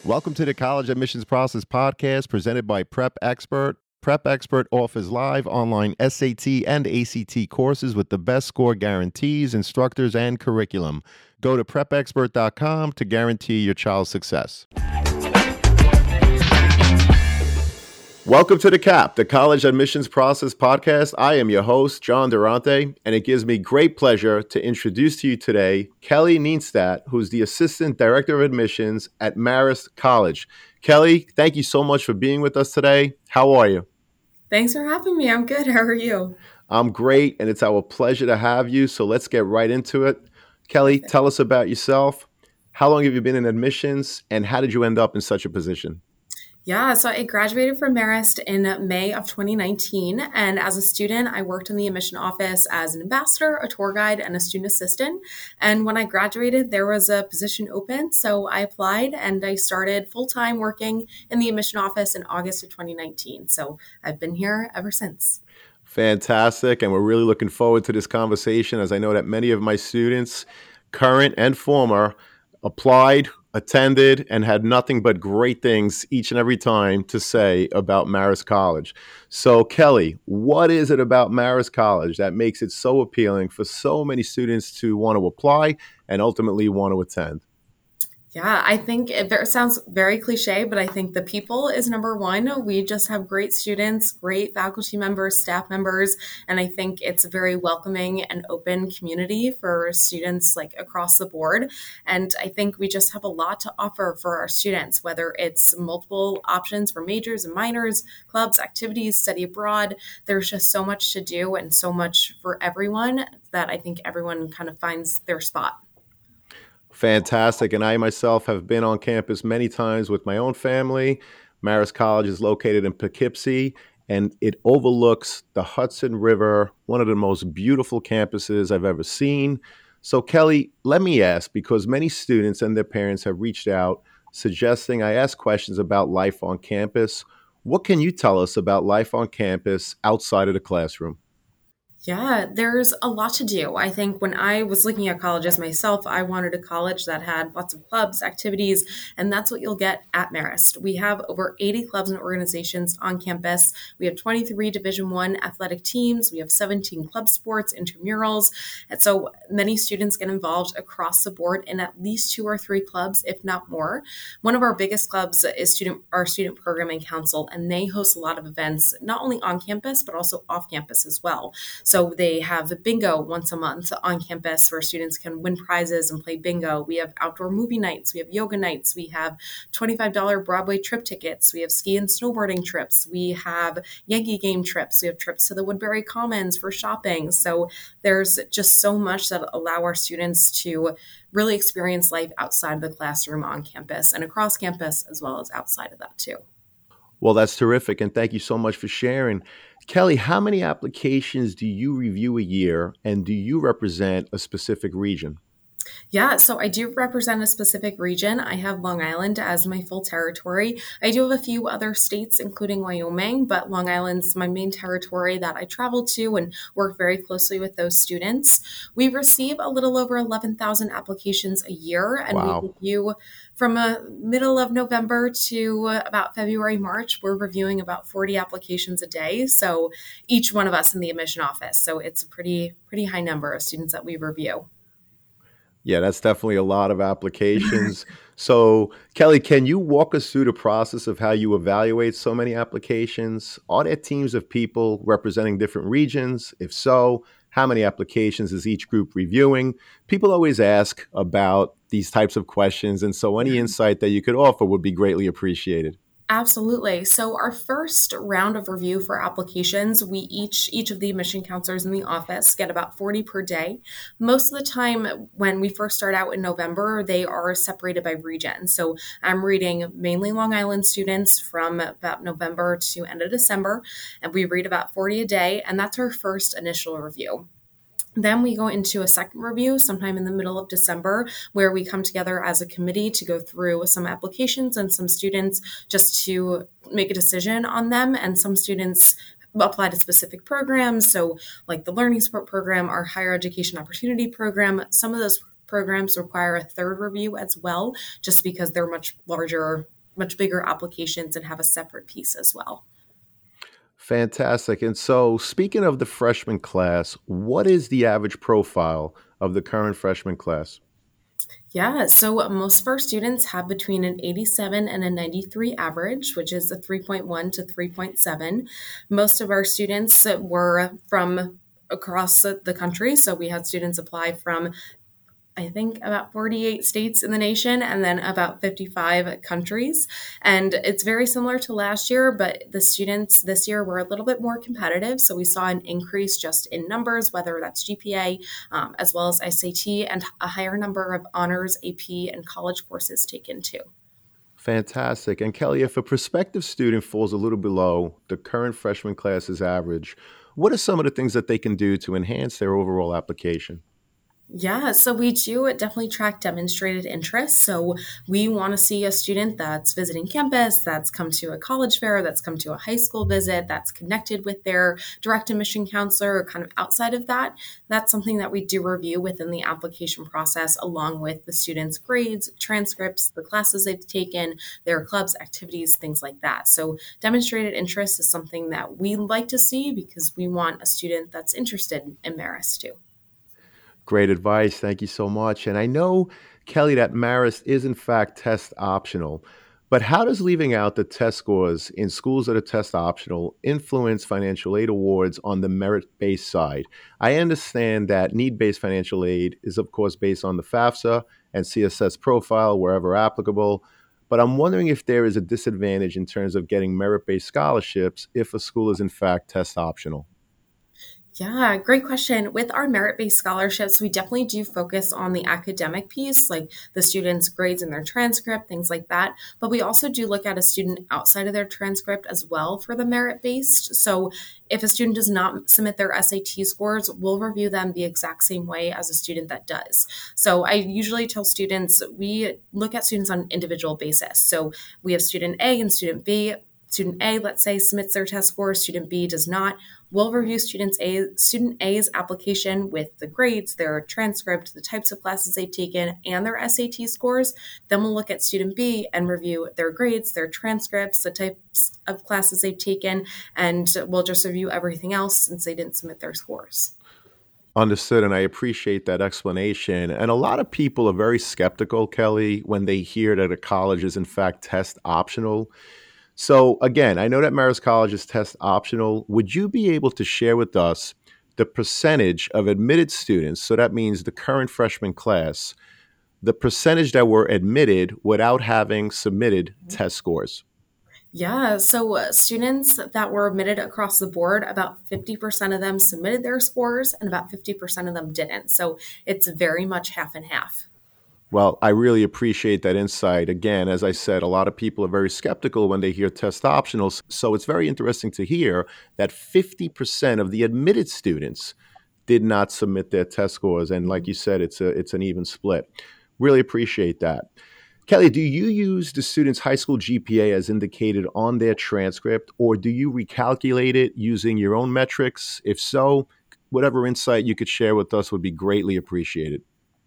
Welcome to the College Admissions Process Podcast presented by Prep Expert. Prep Expert offers live online SAT and ACT courses with the best score guarantees, instructors, and curriculum. Go to prepexpert.com to guarantee your child's success. Welcome to the CAP, the College Admissions Process Podcast. I am your host, John Durante, and it gives me great pleasure to introduce to you today Kelly Neenstadt, who's the Assistant Director of Admissions at Marist College. Kelly, thank you so much for being with us today. How are you? Thanks for having me. I'm good. How are you? I'm great, and it's our pleasure to have you, so let's get right into it. Kelly, tell us about yourself. How long have you been in admissions, and how did you end up in such a position? Yeah, so I graduated from Marist in May of 2019. And as a student, I worked in the admission office as an ambassador, a tour guide, and a student assistant. And when I graduated, there was a position open. So I applied and I started full-time working in the admission office in August of 2019. So I've been here ever since. Fantastic. And we're really looking forward to this conversation, as I know that many of my students, current and former, applied, attended, and had nothing but great things each and every time to say about Marist College. So, Kelly, what is it about Marist College that makes it so appealing for so many students to want to apply and ultimately want to attend? Yeah, I think it sounds very cliche, but I think the people is number one. We just have great students, great faculty members, staff members, and I think it's a very welcoming and open community for students like across the board. And I think we just have a lot to offer for our students, whether it's multiple options for majors and minors, clubs, activities, study abroad. There's just so much to do and so much for everyone that I think everyone kind of finds their spot. Fantastic. And I myself have been on campus many times with my own family. Marist College is located in Poughkeepsie, and it overlooks the Hudson River, one of the most beautiful campuses I've ever seen. So, Kelly, let me ask, because many students and their parents have reached out suggesting I ask questions about life on campus. What can you tell us about life on campus outside of the classroom? Yeah, there's a lot to do. I think when I was looking at colleges myself, I wanted a college that had lots of clubs, activities, and that's what you'll get at Marist. We have over 80 clubs and organizations on campus. We have 23 Division I athletic teams. We have 17 club sports, intramurals. And so many students get involved across the board in at least 2 or 3 clubs, if not more. One of our biggest clubs is our Student Programming Council, and they host a lot of events, not only on campus, but also off campus as well. So they have bingo once a month on campus where students can win prizes and play bingo. We have outdoor movie nights. We have yoga nights. We have $25 Broadway trip tickets. We have ski and snowboarding trips. We have Yankee game trips. We have trips to the Woodbury Commons for shopping. So there's just so much that allow our students to really experience life outside of the classroom on campus and across campus as well as outside of that too. Well, that's terrific. And thank you so much for sharing. Kelly, how many applications do you review a year, and do you represent a specific region? Yeah, so I do represent a specific region. I have Long Island as my full territory. I do have a few other states, including Wyoming, but Long Island's my main territory that I travel to and work very closely with those students. We receive a little over 11,000 applications a year, and Wow. we review from middle of November to about February, March. We're reviewing about 40 applications a day. So each one of us in the admission office. So it's a pretty high number of students that we review. Yeah, that's definitely a lot of applications. So, Kelly, can you walk us through the process of how you evaluate so many applications? Are there teams of people representing different regions? If so, how many applications is each group reviewing? People always ask about these types of questions, and so any insight that you could offer would be greatly appreciated. Absolutely. So our first round of review for applications, we each of the admission counselors in the office get about 40 per day. Most of the time when we first start out in November, they are separated by region. So I'm reading mainly Long Island students from about November to end of December, and we read about 40 a day, and that's our first initial review. Then we go into a second review sometime in the middle of December, where we come together as a committee to go through some applications and some students just to make a decision on them. And some students apply to specific programs. So like the Learning Support Program, our Higher Education Opportunity Program, some of those programs require a third review as well, just because they're much larger much bigger applications and have a separate piece as well. Fantastic. And so, speaking of the freshman class, what is the average profile of the current freshman class? Yeah, so most of our students have between an 87 and a 93 average, which is a 3.1 to 3.7. Most of our students were from across the country. So we had students apply from I think about 48 states in the nation and then about 55 countries. And it's very similar to last year, but the students this year were a little bit more competitive. So we saw an increase just in numbers, whether that's GPA, as well as SAT, and a higher number of honors, AP, and college courses taken too. Fantastic. And Kelly, if a prospective student falls a little below the current freshman class's average, what are some of the things that they can do to enhance their overall application? Yeah, so we do definitely track demonstrated interest. So we want to see a student that's visiting campus, that's come to a college fair, that's come to a high school visit, that's connected with their direct admission counselor, or kind of outside of that. That's something that we do review within the application process, along with the students' grades, transcripts, the classes they've taken, their clubs, activities, things like that. So demonstrated interest is something that we like to see because we want a student that's interested in Marist too. Great advice. Thank you so much. And I know, Kelly, that Marist is in fact test optional. But how does leaving out the test scores in schools that are test optional influence financial aid awards on the merit based side? I understand that need based financial aid is, of course, based on the FAFSA and CSS profile wherever applicable. But I'm wondering if there is a disadvantage in terms of getting merit based scholarships if a school is in fact test optional. Yeah, great question. With our merit based scholarships, we definitely do focus on the academic piece, like the students' grades and their transcript, things like that. But we also do look at a student outside of their transcript as well for the merit based. So if a student does not submit their SAT scores, we'll review them the exact same way as a student that does. So I usually tell students we look at students on an individual basis. So we have student A and student B. Student A, let's say, submits their test score, student B does not. We'll review student A's application with the grades, their transcript, the types of classes they've taken, and their SAT scores. Then we'll look at student B and review their grades, their transcripts, the types of classes they've taken, and we'll just review everything else since they didn't submit their scores. Understood, and I appreciate that explanation. And a lot of people are very skeptical, Kelly, when they hear that a college is in fact test optional. So again, I know that Marist College is test optional. Would you be able to share with us the percentage of admitted students? So that means the current freshman class, the percentage that were admitted without having submitted test scores. Yeah, so students that were admitted across the board, about 50% of them submitted their scores and about 50% of them didn't. So it's very much half and half. Well, I really appreciate that insight. Again, as I said, a lot of people are very skeptical when they hear test optionals. So it's very interesting to hear that 50% of the admitted students did not submit their test scores. And like you said, it's an even split. Really appreciate that. Kelly, do you use the student's high school GPA as indicated on their transcript, or do you recalculate it using your own metrics? If so, whatever insight you could share with us would be greatly appreciated.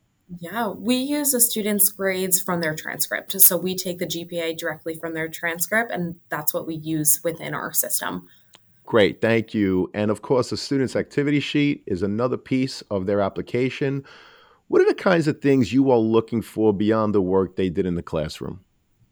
Yeah, we use the students' grades from their transcript. So we take the GPA directly from their transcript, and that's what we use within our system. Great, thank you. And of course, the student's activity sheet is another piece of their application. What are the kinds of things you are looking for beyond the work they did in the classroom?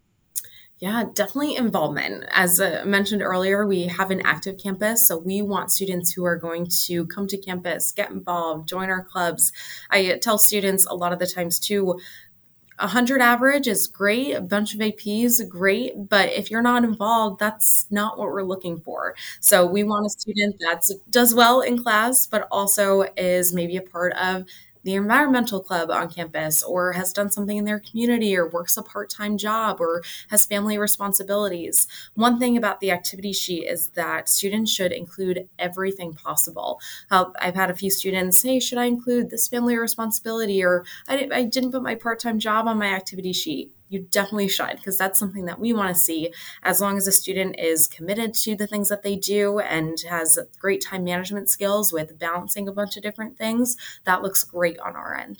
Yeah, definitely involvement. As mentioned earlier, we have an active campus, so we want students who are going to come to campus, get involved, join our clubs. I tell students a lot of the times too, 100 average is great, a bunch of APs, great, but if you're not involved, that's not what we're looking for. So we want a student that does well in class, but also is maybe a part of the environmental club on campus or has done something in their community or works a part-time job or has family responsibilities. One thing about the activity sheet is that students should include everything possible. I've had a few students say, should I include this family responsibility or I didn't put my part-time job on my activity sheet. You definitely should, because that's something that we want to see. As long as a student is committed to the things that they do and has great time management skills with balancing a bunch of different things, that looks great on our end.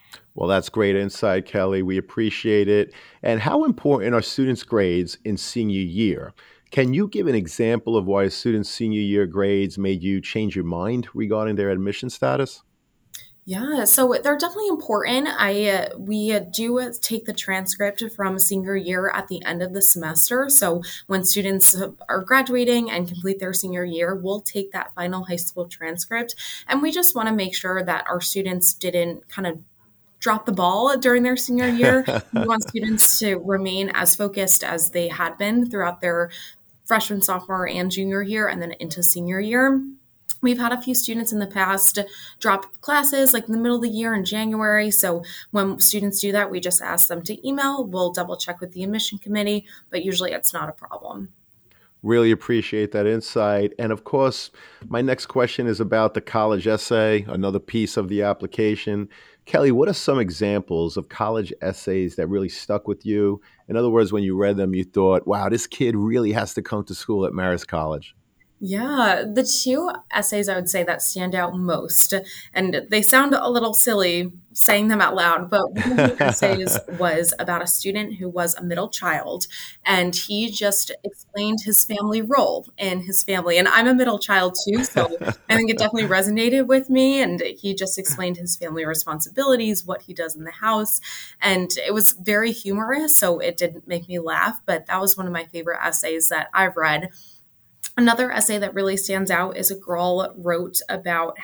Well, that's great insight, Kelly. We appreciate it. And how important are students' grades in senior year? Can you give an example of why a student's senior year grades made you change your mind regarding their admission status? Yeah, so they're definitely important. I we do take the transcript from senior year at the end of the semester. So when students are graduating and complete their senior year, we'll take that final high school transcript, and we just want to make sure that our students didn't kind of drop the ball during their senior year. We want students to remain as focused as they had been throughout their freshman, sophomore, and junior year, and then into senior year. We've had a few students in the past drop classes like in the middle of the year in January. So when students do that, we just ask them to email. We'll double check with the admission committee, but usually it's not a problem. Really appreciate that insight. And of course, my next question is about the college essay, another piece of the application. Kelly, what are some examples of college essays that really stuck with you? In other words, when you read them, you thought, wow, this kid really has to come to school at Marist College. Yeah, the two essays I would say that stand out most, and they sound a little silly saying them out loud, but one of the essays was about a student who was a middle child, and he just explained his family role in his family. And I'm a middle child too, so I think it definitely resonated with me. And he just explained his family responsibilities, what he does in the house, and it was very humorous, so it didn't make me laugh, but that was one of my favorite essays that I've read. Another essay that really stands out is a girl wrote about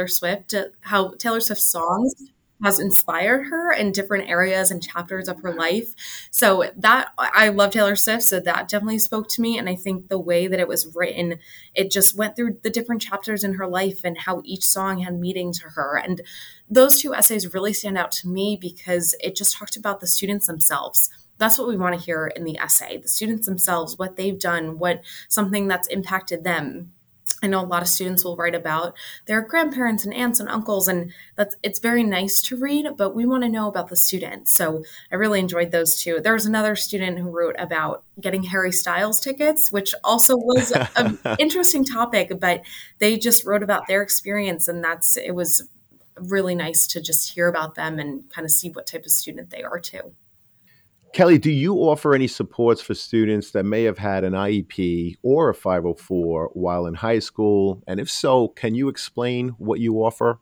how Taylor Swift's songs has inspired her in different areas and chapters of her life. So that I love Taylor Swift, so that definitely spoke to me. And I think the way that it was written, it just went through the different chapters in her life and how each song had meaning to her. And those two essays really stand out to me because it just talked about the students themselves. That's what we want to hear in the essay, the students themselves, what they've done, what something that's impacted them. I know a lot of students will write about their grandparents and aunts and uncles, and that's it's very nice to read, but we want to know about the students. So I really enjoyed those two. There was another student who wrote about getting Harry Styles tickets, which also was an interesting topic, but they just wrote about their experience, and it was really nice to just hear about them and kind of see what type of student they are too. Kelly, do you offer any supports for students that may have had an IEP or a 504 while in high school? And if so, can you explain what you offer?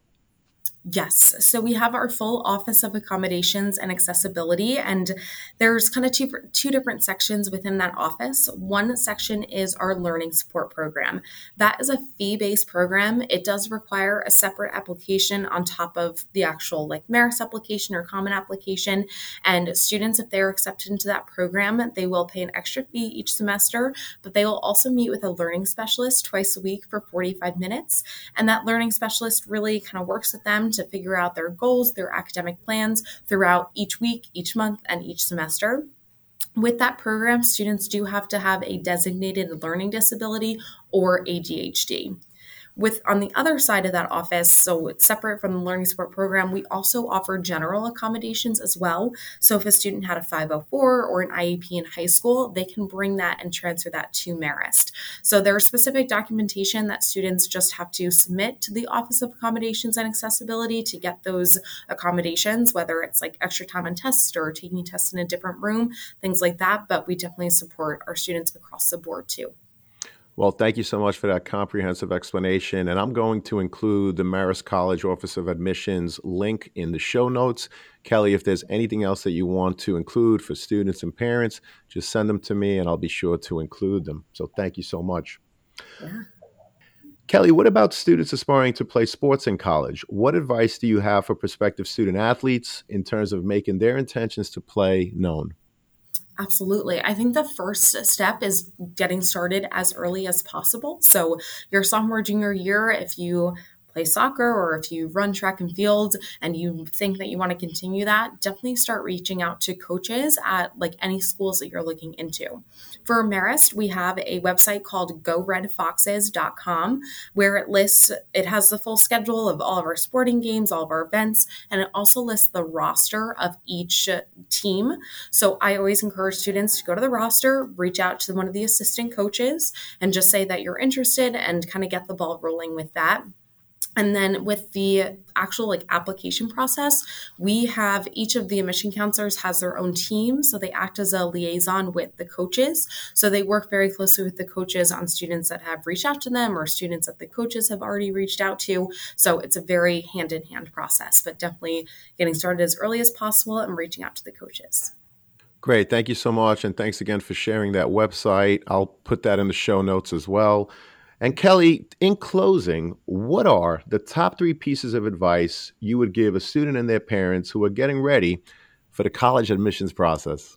Yes. So we have our full Office of Accommodations and Accessibility, and there's kind of two different sections within that office. One section is our Learning Support Program. That is a fee-based program. It does require a separate application on top of the actual like Marist application or Common application. And students, if they're accepted into that program, they will pay an extra fee each semester, but they will also meet with a learning specialist twice a week for 45 minutes. And that learning specialist really kind of works with them to figure out their goals, their academic plans throughout each week, each month, and each semester. With that program, students do have to have a designated learning disability or ADHD. With on the other side of that office, so it's separate from the learning support program, we also offer general accommodations as well. So if a student had a 504 or an IEP in high school, they can bring that and transfer that to Marist. So there's specific documentation that students just have to submit to the Office of Accommodations and Accessibility to get those accommodations, whether it's like extra time on tests or taking tests in a different room, things like that. But we definitely support our students across the board too. Well, thank you so much for that comprehensive explanation. And I'm going to include the Marist College Office of Admissions link in the show notes. Kelly, if there's anything else that you want to include for students and parents, just send them to me and I'll be sure to include them. So thank you so much. Yeah. Kelly, what about students aspiring to play sports in college? What advice do you have for prospective student athletes in terms of making their intentions to play known? Absolutely. I think the first step is getting started as early as possible. So, your sophomore, junior year, if you play soccer or if you run track and field and you think that you want to continue that, definitely start reaching out to coaches at like any schools that you're looking into. For Marist, we have a website called goredfoxes.com where it has the full schedule of all of our sporting games, all of our events, and it also lists the roster of each team. So I always encourage students to go to the roster, reach out to one of the assistant coaches, and just say that you're interested and kind of get the ball rolling with that. And then with the actual like application process, we have each of the admission counselors has their own team. So they act as a liaison with the coaches. So they work very closely with the coaches on students that have reached out to them or students that the coaches have already reached out to. So it's a very hand in hand process, but definitely getting started as early as possible and reaching out to the coaches. Great. Thank you so much. And thanks again for sharing that website. I'll put that in the show notes as well. And Kelly, in closing, what are the top three pieces of advice you would give a student and their parents who are getting ready for the college admissions process?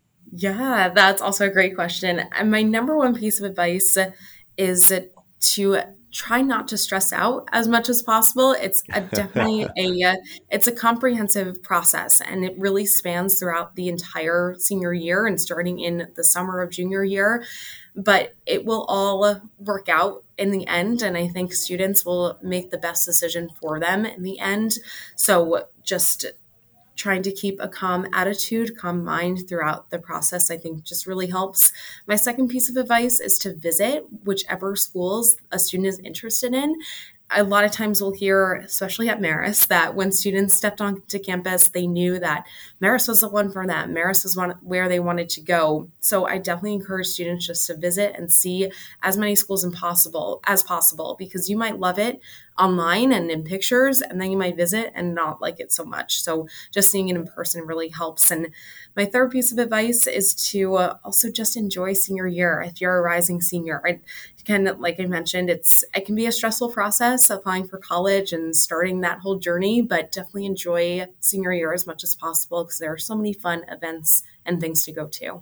Yeah, that's also a great question. And my number one piece of advice is to try not to stress out as much as possible. Definitely it's a comprehensive process, and it really spans throughout the entire senior year and starting in the summer of junior year. But it will all work out in the end, and I think students will make the best decision for them in the end. So just trying to keep a calm attitude, calm mind throughout the process, I think just really helps. My second piece of advice is to visit whichever schools a student is interested in. A lot of times we'll hear, especially at Marist, that when students stepped onto campus, they knew that Marist was the one for them. Marist was where they wanted to go. So I definitely encourage students just to visit and see as many schools as possible, because you might love it online and in pictures, and then you might visit and not like it so much. So just seeing it in person really helps. And my third piece of advice is to also just enjoy senior year. If you're a rising senior, like I mentioned, it can be a stressful process applying for college and starting that whole journey, but definitely enjoy senior year as much as possible because there are so many fun events and things to go to.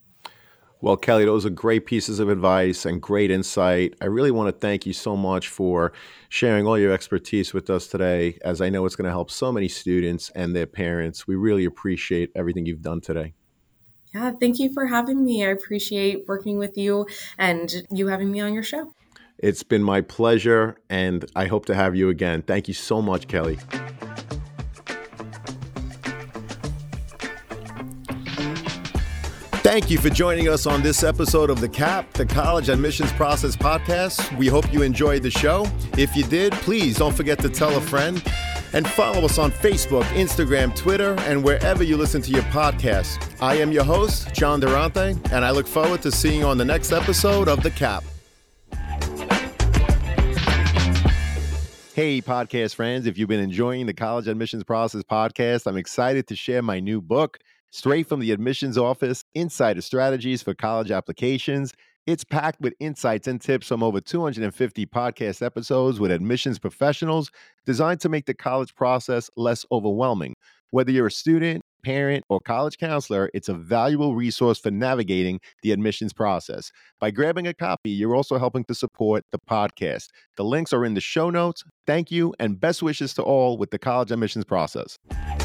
Well, Kelly, those are great pieces of advice and great insight. I really want to thank you so much for sharing all your expertise with us today, as I know it's going to help so many students and their parents. We really appreciate everything you've done today. Yeah, thank you for having me. I appreciate working with you and you having me on your show. It's been my pleasure, and I hope to have you again. Thank you so much, Kelly. Thank you for joining us on this episode of the CAP, the College Admissions Process Podcast. We hope you enjoyed the show. If you did, please don't forget to tell a friend and follow us on Facebook, Instagram, Twitter, and wherever you listen to your podcasts. I am your host, John Durante, and I look forward to seeing you on the next episode of the CAP. Hey, podcast friends, if you've been enjoying the College Admissions Process Podcast, I'm excited to share my new book, Straight from the Admissions Office, Insider Strategies for College Applications. It's packed with insights and tips from over 250 podcast episodes with admissions professionals designed to make the college process less overwhelming. Whether you're a student, parent, or college counselor, it's a valuable resource for navigating the admissions process. By grabbing a copy, you're also helping to support the podcast. The links are in the show notes. Thank you, and best wishes to all with the college admissions process.